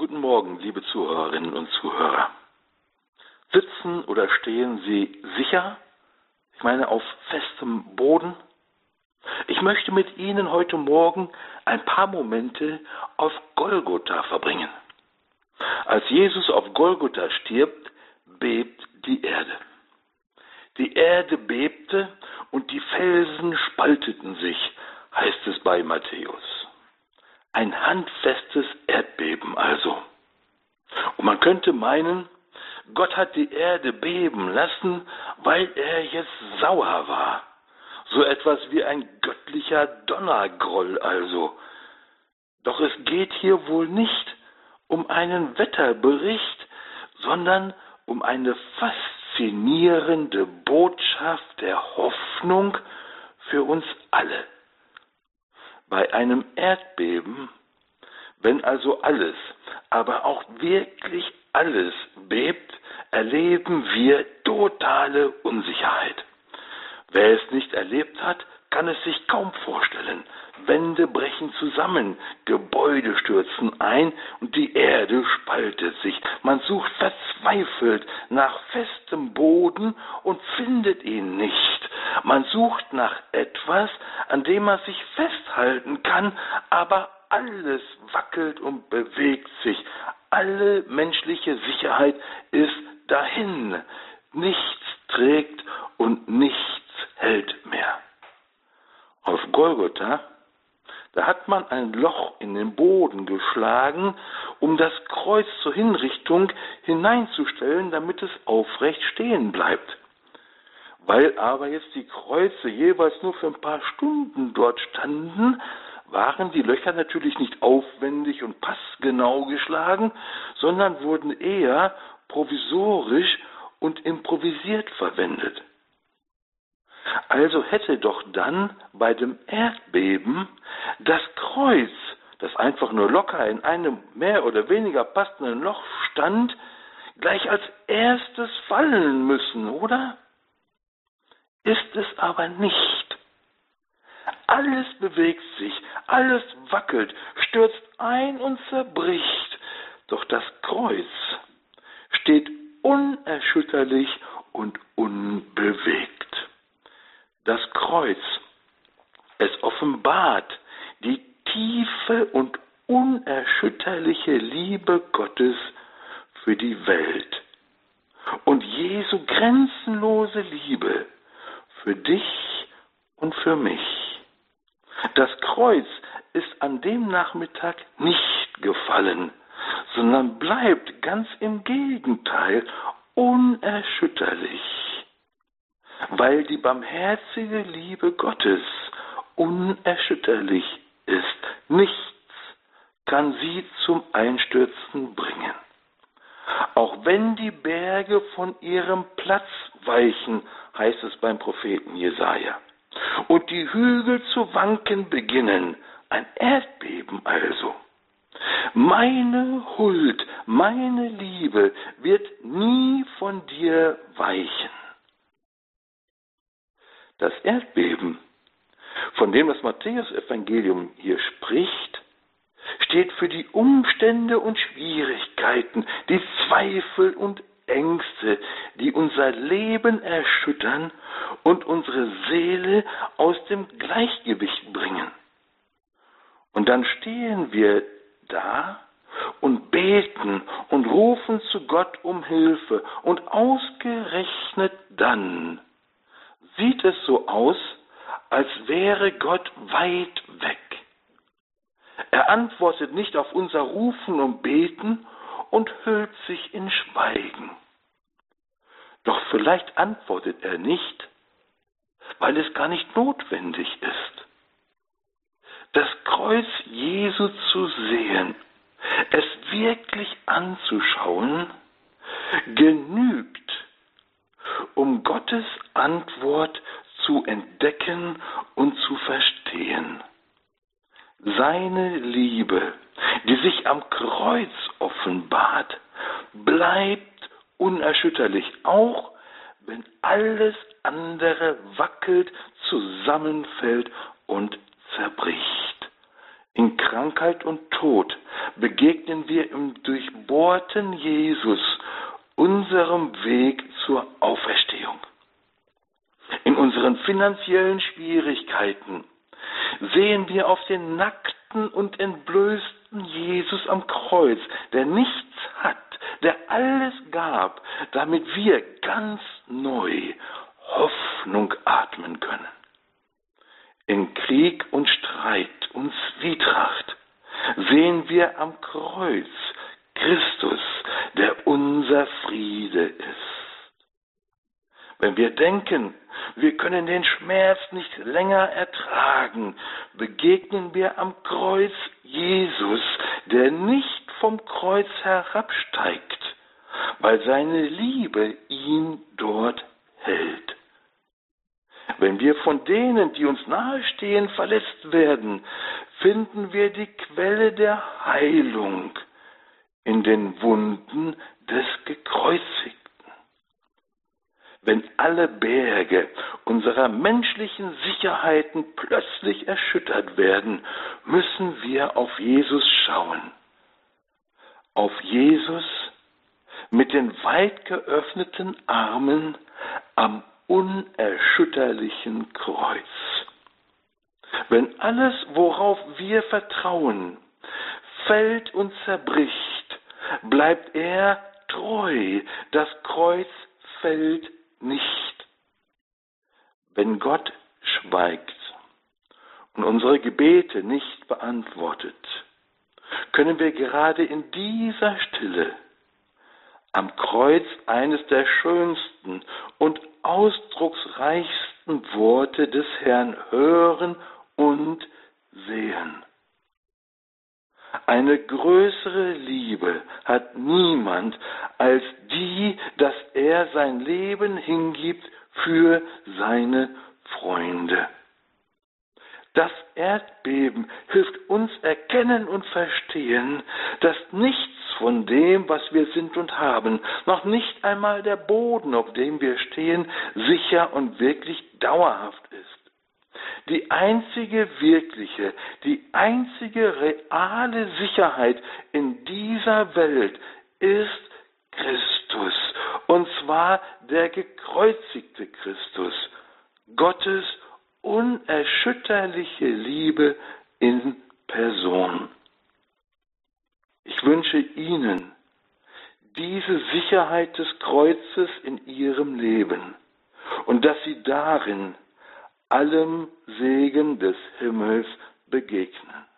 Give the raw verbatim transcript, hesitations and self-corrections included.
Guten Morgen, liebe Zuhörerinnen und Zuhörer. Sitzen oder stehen Sie sicher? Ich meine auf festem Boden? Ich möchte mit Ihnen heute Morgen ein paar Momente auf Golgotha verbringen. Als Jesus auf Golgotha stirbt, bebt die Erde. Die Erde bebte und die Felsen spalteten sich, heißt es bei Matthäus. Ein handfestes Erdbeben also. Und man könnte meinen, Gott hat die Erde beben lassen, weil er jetzt sauer war. So etwas wie ein göttlicher Donnergroll also. Doch es geht hier wohl nicht um einen Wetterbericht, sondern um eine faszinierende Botschaft der Hoffnung für uns alle. Bei einem Erdbeben, wenn also alles, aber auch wirklich alles bebt, erleben wir totale Unsicherheit. Wer es nicht erlebt hat, kann es sich kaum vorstellen. Wände brechen zusammen, Gebäude stürzen ein und die Erde spaltet sich. Man sucht verzweifelt nach festem Boden und findet ihn nicht. Man sucht nach etwas, an dem man sich festhalten kann, aber alles wackelt und bewegt sich. Alle menschliche Sicherheit ist dahin. Nichts trägt und nichts hält mehr. Auf Golgotha, da hat man ein Loch in den Boden geschlagen, um das Kreuz zur Hinrichtung hineinzustellen, damit es aufrecht stehen bleibt. Weil aber jetzt die Kreuze jeweils nur für ein paar Stunden dort standen, waren die Löcher natürlich nicht aufwendig und passgenau geschlagen, sondern wurden eher provisorisch und improvisiert verwendet. Also hätte doch dann bei dem Erdbeben das Kreuz, das einfach nur locker in einem mehr oder weniger passenden Loch stand, gleich als erstes fallen müssen, oder? Ist es aber nicht. Alles bewegt sich, alles wackelt, stürzt ein und zerbricht, doch das Kreuz steht unerschütterlich und unbewegt. Das Kreuz, es offenbart die tiefe und unerschütterliche Liebe Gottes für die Welt und Jesu grenzenlose Liebe für dich und für mich. Das Kreuz ist an dem Nachmittag nicht gefallen, sondern bleibt ganz im Gegenteil unerschütterlich. Weil die barmherzige Liebe Gottes unerschütterlich ist. Nichts kann sie zum Einstürzen bringen. Auch wenn die Berge von ihrem Platz weichen, heißt es beim Propheten Jesaja, und die Hügel zu wanken beginnen, ein Erdbeben also. Meine Huld, meine Liebe wird nie von dir weichen. Das Erdbeben, von dem das Matthäus-Evangelium hier spricht, steht für die Umstände und Schwierigkeiten, die Zweifel und Ängste, die unser Leben erschüttern und unsere Seele aus dem Gleichgewicht bringen. Und dann stehen wir da und beten und rufen zu Gott um Hilfe. Und ausgerechnet dann sieht es so aus, als wäre Gott weit weg. Er antwortet nicht auf unser Rufen und Beten und hüllt sich in Schweigen. Doch vielleicht antwortet er nicht, weil es gar nicht notwendig ist. Das Kreuz Jesu zu sehen, es wirklich anzuschauen, genügt, um Gottes Antwort zu entdecken und zu verstehen. Seine Liebe, die sich am Kreuz offenbart, bleibt unerschütterlich, auch wenn alles andere wackelt, zusammenfällt und zerbricht. In Krankheit und Tod begegnen wir ihm durch durchbohrten Jesus unserem Weg zur Auferstehung. In unseren finanziellen Schwierigkeiten sehen wir auf den nackten und entblößten Jesus am Kreuz, der nichts hat, der alles gab, damit wir ganz neu Hoffnung atmen können. In Krieg und Streit und Zwietracht sehen wir am Kreuz Christus, der unser Friede ist. Wenn wir denken, wir können den Schmerz nicht länger ertragen, begegnen wir am Kreuz Jesus, der nicht vom Kreuz herabsteigt, weil seine Liebe ihn dort hält. Wenn wir von denen, die uns nahestehen, verletzt werden, finden wir die Quelle der Heilung in den Wunden des Gekreuzigten. Wenn alle Berge unserer menschlichen Sicherheiten plötzlich erschüttert werden, müssen wir auf Jesus schauen. Auf Jesus mit den weit geöffneten Armen am unerschütterlichen Kreuz. Wenn alles, worauf wir vertrauen, fällt und zerbricht, bleibt er treu, das Kreuz fällt nicht. Wenn Gott schweigt und unsere Gebete nicht beantwortet, können wir gerade in dieser Stille am Kreuz eines der schönsten und ausdrucksreichsten Worte des Herrn hören und sehen. Eine größere Liebe hat niemand als die, dass er sein Leben hingibt für seine Freunde. Das Erdbeben hilft uns erkennen und verstehen, dass nichts von dem, was wir sind und haben, noch nicht einmal der Boden, auf dem wir stehen, sicher und wirklich dauerhaft ist. Die einzige wirkliche, die einzige reale Sicherheit in dieser Welt ist Christus, und zwar der gekreuzigte Christus, Gottes unerschütterliche Liebe in Person. Ich wünsche Ihnen diese Sicherheit des Kreuzes in Ihrem Leben und dass Sie darin allem Segen des Himmels begegnen.